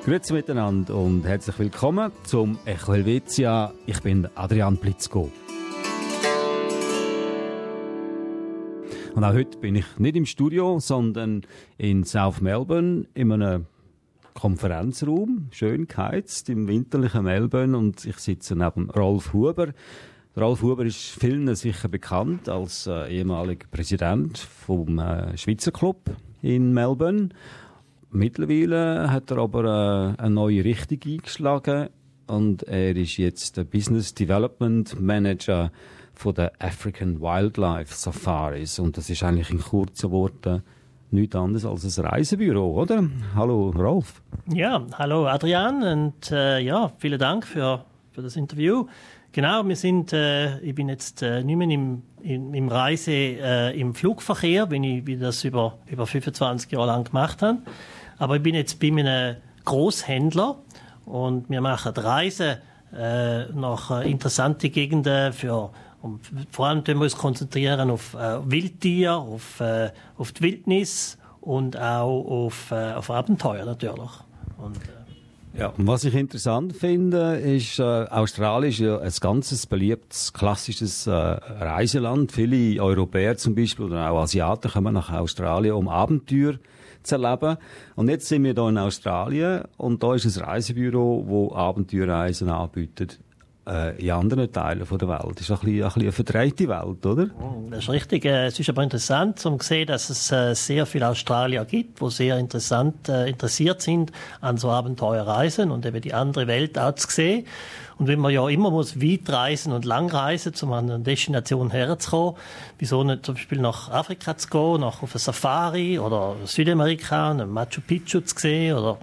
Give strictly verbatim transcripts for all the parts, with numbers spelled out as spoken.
Grüezi miteinander und herzlich willkommen zum Echo Helvetia. Ich bin Adrian Blitzko. Und auch heute bin ich nicht im Studio, sondern in South Melbourne in einem Konferenzraum, schön geheizt, im winterlichen Melbourne, und ich sitze neben Rolf Huber. Rolf Huber ist vielen sicher bekannt als äh, ehemaliger Präsident vom äh, Schweizer Club in Melbourne. Mittlerweile hat er aber äh, eine neue Richtung eingeschlagen und er ist jetzt der Business Development Manager von der African Wildlife Safaris. Und das ist eigentlich in kurzen Worten nichts anderes als ein Reisebüro, oder? Hallo Rolf. Ja, hallo Adrian und äh, ja, vielen Dank für, für das Interview. Genau, wir sind, äh, ich bin jetzt äh, nicht mehr im, im, im Reise, äh, im Flugverkehr, wie ich wie das über, über fünfundzwanzig Jahre lang gemacht habe. Aber ich bin jetzt bei einem Großhändler und wir machen Reisen äh, nach äh, interessanten Gegenden für, und vor allem können wir uns konzentrieren auf äh, Wildtiere, auf, äh, auf die Wildnis und auch auf, äh, auf Abenteuer natürlich. Und, äh, Ja, und was ich interessant finde, ist, äh, Australien ist ja ein ganzes beliebtes, klassisches äh, Reiseland. Viele Europäer zum Beispiel oder auch Asiaten kommen nach Australien, um Abenteuer zu erleben. Und jetzt sind wir hier in Australien und da ist ein Reisebüro, das Abenteuerreisen anbietet äh, in anderen Teilen der Welt. Das ist ein bisschen, ein bisschen eine verdrehte Welt, oder? Das ist richtig. Es ist aber interessant, um zu sehen, dass es äh, sehr viele Australier gibt, die sehr interessant, äh, interessiert sind an so Abenteuerreisen und eben die andere Welt auch zu sehen. Und wenn man ja immer muss weit reisen und lang reisen, um an eine Destination herzukommen, wieso nicht zum Beispiel nach Afrika zu gehen, nach auf eine Safari oder Südamerika, ein Machu Picchu zu sehen oder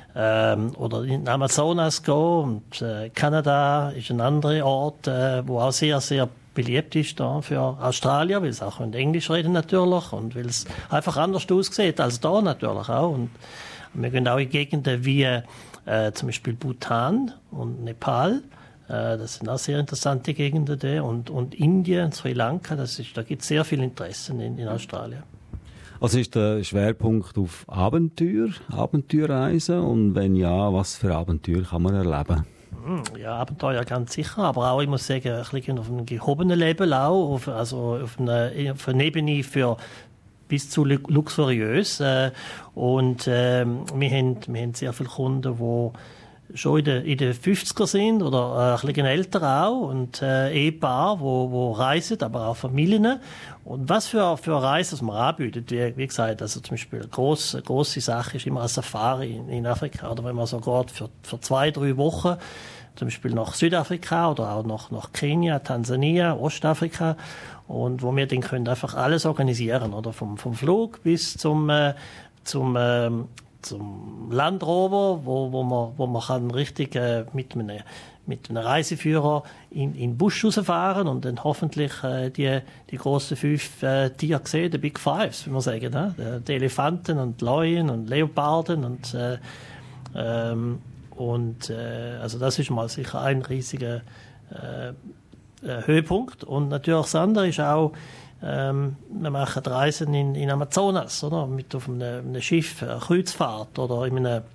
ähm, oder in Amazonas gehen. Und äh, Kanada ist ein anderer Ort, äh, wo auch sehr, sehr beliebt ist da für Australier, weil es auch in Englisch reden natürlich und weil es einfach anders aussieht als da natürlich auch. Und wir gehen auch in Gegenden wie äh, zum Beispiel Bhutan und Nepal. Äh, das sind auch sehr interessante Gegenden da. Und, und Indien, Sri Lanka, das ist, da gibt es sehr viel Interesse in, in Australien. Also ist der Schwerpunkt auf Abenteuer, Abenteuerreisen? Und wenn ja, was für Abenteuer kann man erleben? Ja, Abenteuer ganz sicher, aber auch, ich muss sagen, ein bisschen auf einem gehobenen Level auch, auf, also auf einer, auf einer Ebene für bis zu luxuriös. Äh, und äh, wir, haben, wir haben sehr viele Kunden, die schon in den, in den fünfziger sind oder äh, ein bisschen älter auch und äh, Ehepaar, wo, wo reisen, aber auch Familien. Und was für, für Reisen man anbietet, wie, wie gesagt, also zum Beispiel eine grosse, grosse Sache ist immer eine Safari in, in Afrika, oder wenn man so geht für, für zwei, drei Wochen, zum Beispiel nach Südafrika oder auch nach, nach Kenia, Tansania, Ostafrika, und wo wir dann können einfach alles organisieren, oder vom, vom Flug bis zum, äh, zum, äh, zum Land Rover, wo, wo man, wo man kann richtig äh, mit einem, mit einem Reiseführer in, in den Busch rausfahren und dann hoffentlich äh, die, die grossen fünf äh, Tiere sehen, die Big Fives, wie man sagen, ne? Die Elefanten und Löwen und Leoparden und äh, ähm, und äh, also das ist mal sicher ein riesiger äh, äh, Höhepunkt. Und natürlich das andere ist auch, ähm, wir machen Reisen in, in Amazonas, oder? Mit auf einem, einem Schiff, eine Kreuzfahrt oder in einem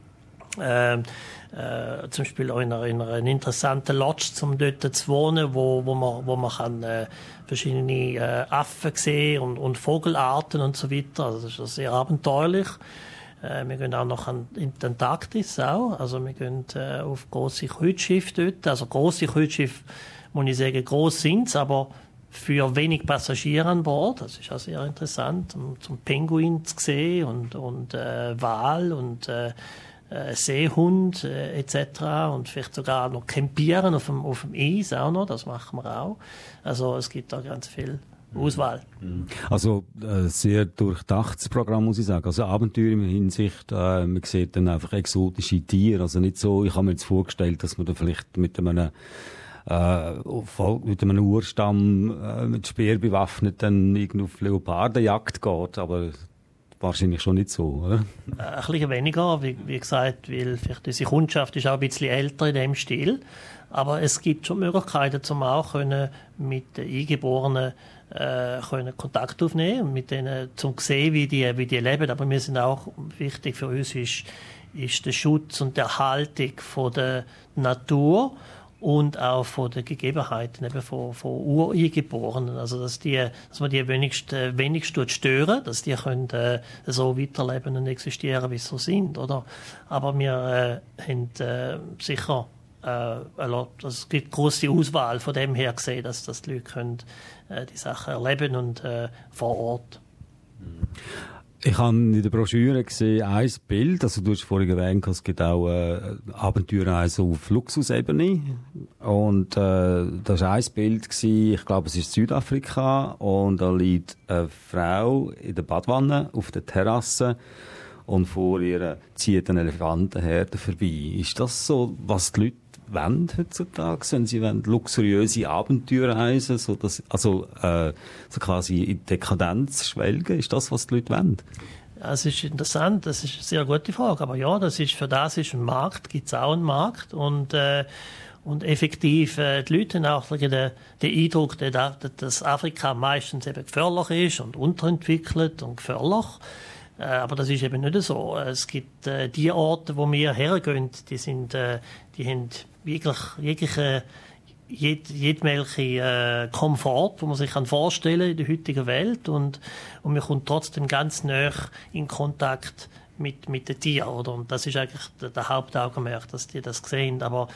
äh, äh, zum Beispiel auch in einer, in einer interessanten Lodge, um dort zu wohnen, wo, wo man, wo man kann, äh, verschiedene äh, Affen sehen und, und Vogelarten und so weiter. Also das ist sehr abenteuerlich. Äh, wir gehen auch noch an, in die Antarktis auch. Also wir gehen äh, auf grosse Kreuzschiffe dort. Also grosse Kreuzschiffe, muss ich sagen, gross sind's, aber für wenig Passagiere an Bord. Das ist auch sehr interessant, um zum Pinguin zu sehen und, und äh, Wal und äh, äh, Seehund äh, et cetera. Und vielleicht sogar noch campieren auf dem, auf dem Eis auch noch. Das machen wir auch. Also es gibt da ganz viel Auswahl. Also äh, sehr durchdachtes Programm, muss ich sagen. Also Abenteuer in Hinsicht, äh, man sieht dann einfach exotische Tiere. Also nicht so, ich habe mir jetzt vorgestellt, dass man da vielleicht mit einem äh, mit einem Urstamm äh, mit Speer bewaffnet dann irgendwie auf Leopardenjagd geht, aber wahrscheinlich schon nicht so, oder? Äh, ein bisschen weniger, wie, wie gesagt, weil vielleicht unsere Kundschaft ist auch ein bisschen älter in dem Stil. Aber es gibt schon Möglichkeiten, um auch können mit den Eingeborenen äh, können Kontakt aufnehmen und mit denen zum sehen, wie die, wie die leben. Aber wir sind auch wichtig für uns ist, ist der Schutz und die Erhaltung von der Natur und auch von den Gegebenheiten eben von, von Ureingeborenen. Also, dass, die, dass man die wenigst, äh, wenigst stören, dass die können, äh, so weiterleben und existieren, wie sie so sind. Oder? Aber wir äh, haben äh, sicher, äh, also, es gibt grosse Auswahl von dem her gesehen, dass, dass die Leute können, äh, die Sachen erleben und äh, vor Ort. Ich habe in der Broschüre gesehen, ein Bild, also du hast vorhin erwähnt, es gibt auch äh, Abenteuerreisen auf Luxusebene und äh, das war ein Bild gewesen, ich glaube es ist Südafrika und da liegt eine Frau in der Badwanne auf der Terrasse und vor ihr zieht ein Elefantenherde vorbei. Ist das so, was die Leute wollen heutzutage, wenn sie wollen, luxuriöse Abenteuerreisen, so dass, also äh, so quasi in Dekadenz schwelgen? Ist das, was die Leute wollen? Ja, es ist interessant, das ist eine sehr gute Frage, aber ja, das ist, für das ist ein Markt, gibt es auch einen Markt und äh, und effektiv, äh, die Leute haben auch den, den Eindruck, dass Afrika meistens eben gefährlich ist und unterentwickelt und gefährlich. Äh, aber das ist eben nicht so. Es gibt äh, die Orte, wo wir hergehen, die sind, äh, die haben wirklich jegliche, jed, jedwelche äh, Komfort, wo man sich kann vorstellen in der heutigen Welt und, und man kommt trotzdem ganz nah in Kontakt mit, mit den Tieren, oder? Und das ist eigentlich der, der Hauptaugenmerk, dass die das sehen. Aber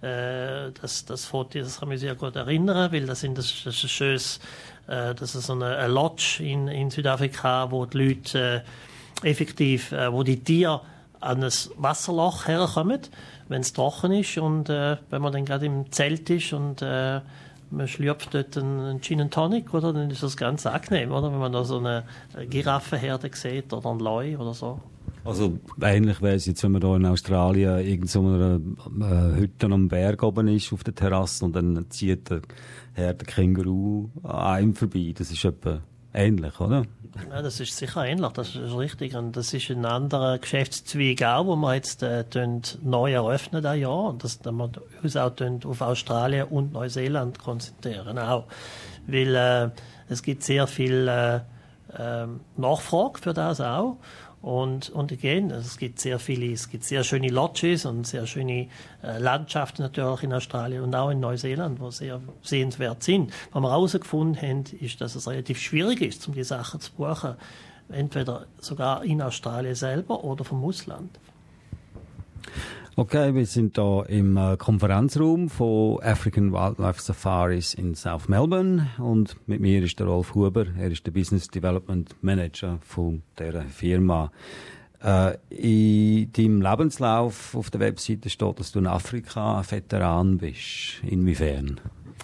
äh, das, das Foto, das kann mich sehr gut erinnern, weil das, sind, das, das ist ein schönes, äh, das ist so eine, eine Lodge in, in Südafrika, wo die Leute äh, effektiv, äh, wo die Tiere an ein Wasserloch herkommen, wenn es trocken ist und äh, wenn man dann gerade im Zelt ist und äh, man schlürft dort einen Gin and Tonic, oder, dann ist das ganz angenehm, oder, wenn man da so eine Giraffenherde sieht oder einen Leu oder so. Also ähnlich wäre es jetzt, wenn man da in Australien irgend so einer äh, Hütte am Berg oben ist, auf der Terrasse, und dann zieht der Herde Känguru an einem vorbei. Das ist etwa ähnlich, oder? Ja, das ist sicher ähnlich, das ist richtig. Und das ist ein anderer Geschäftszweig auch, wo wir jetzt äh, neu eröffnen das Jahr. Und das, dass wir uns auch auf Australien und Neuseeland konzentrieren auch. Weil äh, es gibt sehr viel äh, äh, Nachfrage für das auch. Und, und again, es gibt sehr viele, es gibt sehr schöne Lodges und sehr schöne äh, Landschaften natürlich in Australien und auch in Neuseeland, wo sehr sehenswert sind. Was wir herausgefunden haben, ist, dass es relativ schwierig ist, um die Sachen zu buchen. Entweder sogar in Australien selber oder vom Ausland. Okay, wir sind da im äh, Konferenzraum von African Wildlife Safaris in South Melbourne und mit mir ist der Rolf Huber, er ist der Business Development Manager von dieser Firma. Äh, in deinem Lebenslauf auf der Webseite steht, dass du ein Afrika-Veteran bist. Inwiefern?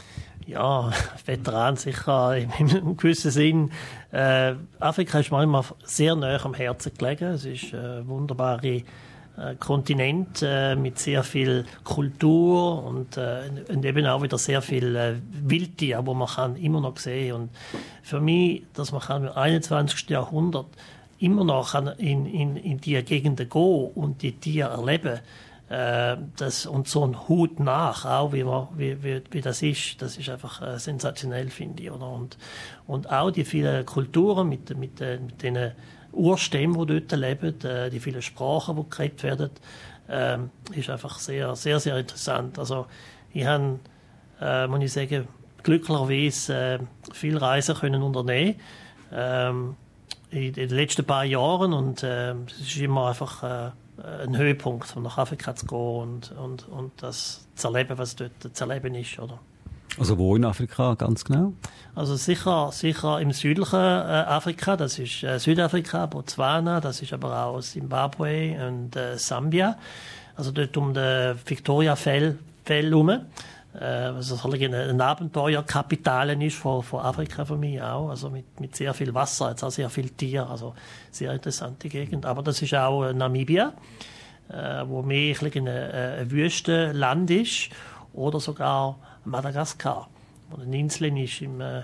Ja, Veteran sicher in einem gewissen Sinn. Äh, Afrika ist mir immer sehr nahe am Herzen gelegen. Es ist eine wunderbare Kontinent äh, mit sehr viel Kultur und, äh, und eben auch wieder sehr viel äh, Wildtier, wo man kann immer noch sehen. Und für mich, dass man kann im einundzwanzigsten Jahrhundert immer noch kann in, in, in die Gegenden gehen und die Tiere erleben, äh, das, und so ein Hut nach, auch wie, man, wie, wie, wie das ist, das ist einfach äh, sensationell, finde ich. Oder? Und, und auch die vielen Kulturen mit, mit, mit denen Urstämme, die dort leben, die vielen Sprachen, die geredet werden, ähm, ist einfach sehr, sehr, sehr interessant. Also ich habe, äh, muss ich sagen, glücklicherweise äh, viele Reisen können unternehmen ähm, in, in den letzten paar Jahren und äh, es ist immer einfach äh, ein Höhepunkt, um nach Afrika zu gehen und, und, und das zu erleben, was dort zu erleben ist, oder? Also wo in Afrika ganz genau? Also sicher, sicher im südlichen äh, Afrika, das ist äh, Südafrika, Botswana, das ist aber auch Zimbabwe und äh, Sambia. Also dort um den Victoria-Fell herum, äh, was also eine, eine Abenteuerkapitale ist von, von Afrika für mich auch. Also mit, mit sehr viel Wasser, jetzt auch sehr viel Tier, also sehr interessante Gegend. Aber das ist auch äh, Namibia, äh, wo mehr ein, äh, ein Wüstenland ist, oder sogar Madagaskar, wo eine Insel ist im, äh,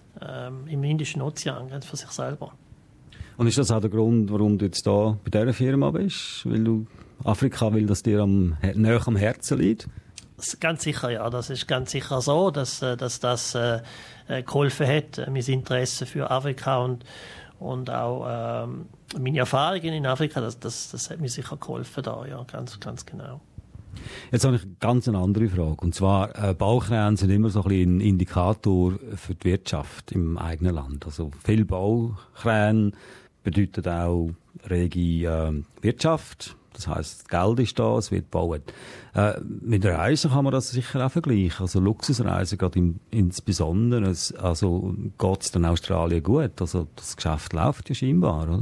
im Indischen Ozean, ganz für sich selber. Und ist das auch der Grund, warum du jetzt da bei dieser Firma bist? Weil du Afrika will, dass dir am, näher am Herzen liegt? Ganz sicher, ja. Das ist ganz sicher so, dass, dass das äh, geholfen hat, mein Interesse für Afrika und, und auch ähm, meine Erfahrungen in Afrika, das, das, das hat mir sicher geholfen da, ja, ganz, ganz genau. Jetzt habe ich eine ganz andere Frage. Und zwar, äh, Baukräne sind immer so ein bisschen ein Indikator für die Wirtschaft im eigenen Land. Also viel Baukräne bedeutet auch rege äh, Wirtschaft. Das heisst, Geld ist da, es wird gebaut. Äh, mit Reisen kann man das sicher auch vergleichen. Also Luxusreisen, gerade im, insbesondere. Also geht es dann Australien gut? Also das Geschäft läuft ja scheinbar, oder?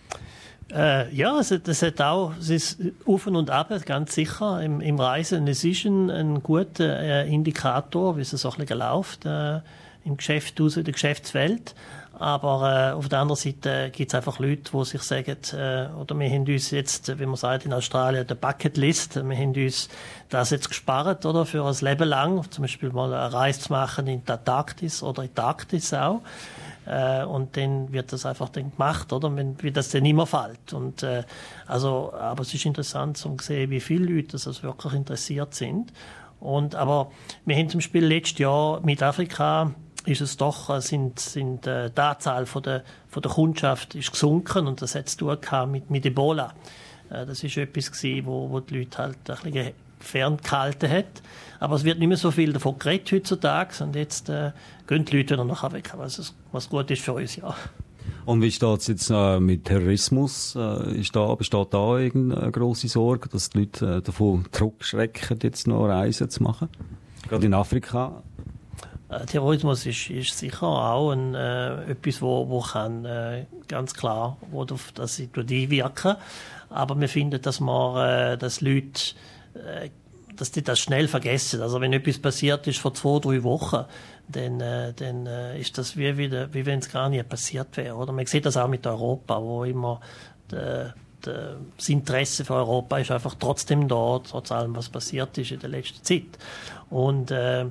Äh, ja, es, das hat auch, es ist auf und ab, ganz sicher, im, im Reisen. Es ist ein, ein guter äh, Indikator, wie es so ein bisschen läuft äh, im Geschäft, in der Geschäftswelt. Aber äh, auf der anderen Seite gibt es einfach Leute, die sich sagen, äh, oder wir haben uns jetzt, wie man sagt in Australien, der Bucketlist, wir haben uns das jetzt gespart, oder, für ein Leben lang, zum Beispiel mal eine Reise zu machen in die Antarktis oder in die Arktis auch. Äh, und dann wird das einfach dann gemacht, oder, wenn, wie das dann immer fällt. Und, äh, also, aber es ist interessant zu sehen, wie viele Leute das also wirklich interessiert sind. Und, aber wir haben zum Beispiel letztes Jahr mit Afrika ist es doch, sind, sind, äh, die Anzahl von der, von der Kundschaft ist gesunken und das hat zu tun gehabt mit, mit Ebola. Äh, das ist etwas gewesen, wo, wo die Leute halt ein bisschen ferngehalten hat. Aber es wird nicht mehr so viel davon geredet heutzutage und jetzt äh, gehen die Leute wieder nach Afrika, was, was gut ist für uns, ja. Und wie steht es jetzt äh, mit Terrorismus? Äh, ist da, besteht da irgendeine grosse Sorge, dass die Leute äh, davon zurückschrecken, jetzt noch Reisen zu machen? Gerade in Afrika? Terrorismus ist, ist sicher auch ein, äh, etwas, wo, wo kann äh, ganz klar wo auf das Situation wirken. Aber wir finden, dass man, äh, dass Leute, äh, dass die das schnell vergessen. Also wenn etwas passiert ist vor zwei, drei Wochen, dann, äh, dann äh, ist das wie, wieder, wie wenn es gar nicht passiert wäre. Oder man sieht das auch mit Europa, wo immer de, de, das Interesse für Europa ist einfach trotzdem da, trotz allem, was passiert ist in der letzten Zeit. Und äh,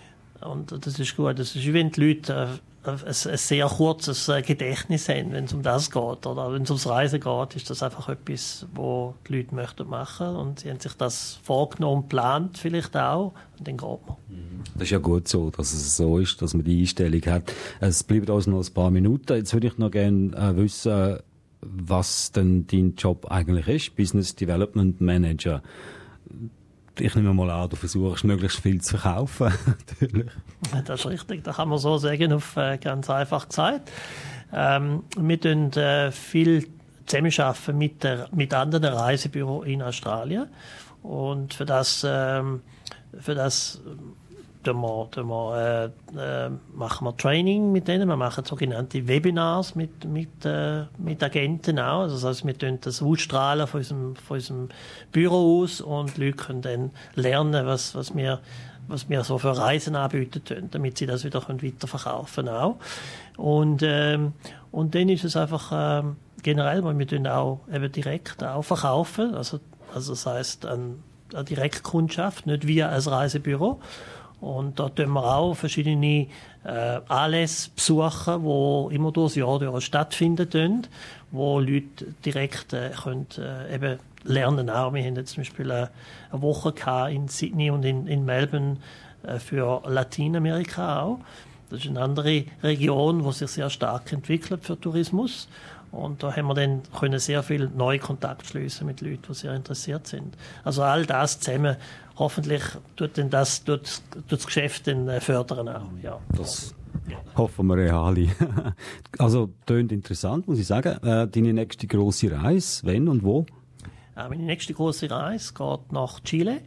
Und das ist gut. Das ist, wie wenn die Leute ein, ein sehr kurzes Gedächtnis haben, wenn es um das geht. Oder wenn es ums Reisen geht, ist das einfach etwas, was die Leute möchten machen. Und sie haben sich das vorgenommen, geplant vielleicht auch. Und dann geht man. Das ist ja gut so, dass es so ist, dass man die Einstellung hat. Es bleibt uns noch ein paar Minuten. Jetzt würde ich noch gerne äh, wissen, was denn dein Job eigentlich ist. Business Development Manager. Ich nehme mal an, du versuchst, möglichst viel zu verkaufen. Natürlich. Das ist richtig, das kann man so sagen, auf äh, ganz einfach gesagt. Ähm, wir tun äh, viel zusammenarbeiten mit, der, mit anderen Reisebüros in Australien. Und für das, ähm, für das tun wir, tun wir, äh, äh, machen wir Training mit denen. Wir machen sogenannte Webinars mit, mit, äh, mit Agenten auch. Also das heißt, wir tun das ausstrahlen von unserem, von unserem Büro aus und die Leute können dann lernen, was, was wir, was wir so für Reisen anbieten können, damit sie das wieder weiterverkaufen können auch. Und, ähm, und dann ist es einfach ähm, generell, weil wir tun auch eben direkt auch verkaufen. Also, also das heisst, eine, eine Direktkundschaft, nicht via ein Reisebüro. Und da tun wir auch verschiedene äh, Anlässe besuchen, die immer durchs Jahr durch stattfinden können, wo Leute direkt äh, können, äh, eben lernen auch. Wir haben jetzt zum Beispiel eine, eine Woche gehabt in Sydney und in, in Melbourne äh, für Lateinamerika auch. Das ist eine andere Region, die sich sehr stark entwickelt für Tourismus. Und da haben wir dann können sehr viel neue Kontakte schließen mit Leuten, die sehr interessiert sind. Also all das zusammen, hoffentlich tut denn das, tut, tut das Geschäft dann fördern auch. Ja. Das hoffen wir ja alle. Also, tönt interessant, muss ich sagen. Äh, deine nächste grosse Reise, wenn und wo? Äh, meine nächste grosse Reise geht nach Chile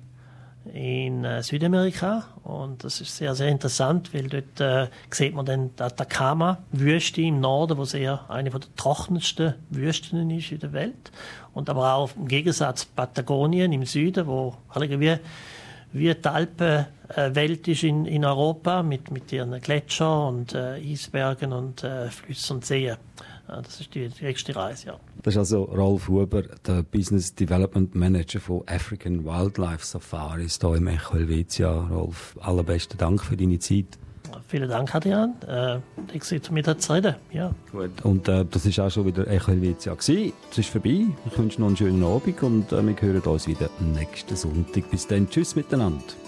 in äh, Südamerika und das ist sehr, sehr interessant, weil dort äh, sieht man dann die Atacama-Wüste im Norden, wo sehr eine von der trockensten Wüsten ist in der Welt, und aber auch im Gegensatz Patagonien im Süden, wo wie, wie die Alpenwelt ist in, in Europa mit, mit ihren Gletschern und äh, Eisbergen und äh, Flüssen und Seen. Ja, das ist die, die nächste Reise, ja. Das ist also Rolf Huber, der Business Development Manager von African Wildlife Safaris hier im Echo Helvetia. Rolf, allerbesten Dank für deine Zeit. Vielen Dank, Adrian. Äh, ich sehe zu mir da zu reden. Ja. Gut. Und äh, das war auch schon wieder Echo Helvetia gewesen. Es ist vorbei. Ich wünsche noch einen schönen Abend und äh, wir hören uns wieder nächsten Sonntag. Bis dann. Tschüss miteinander.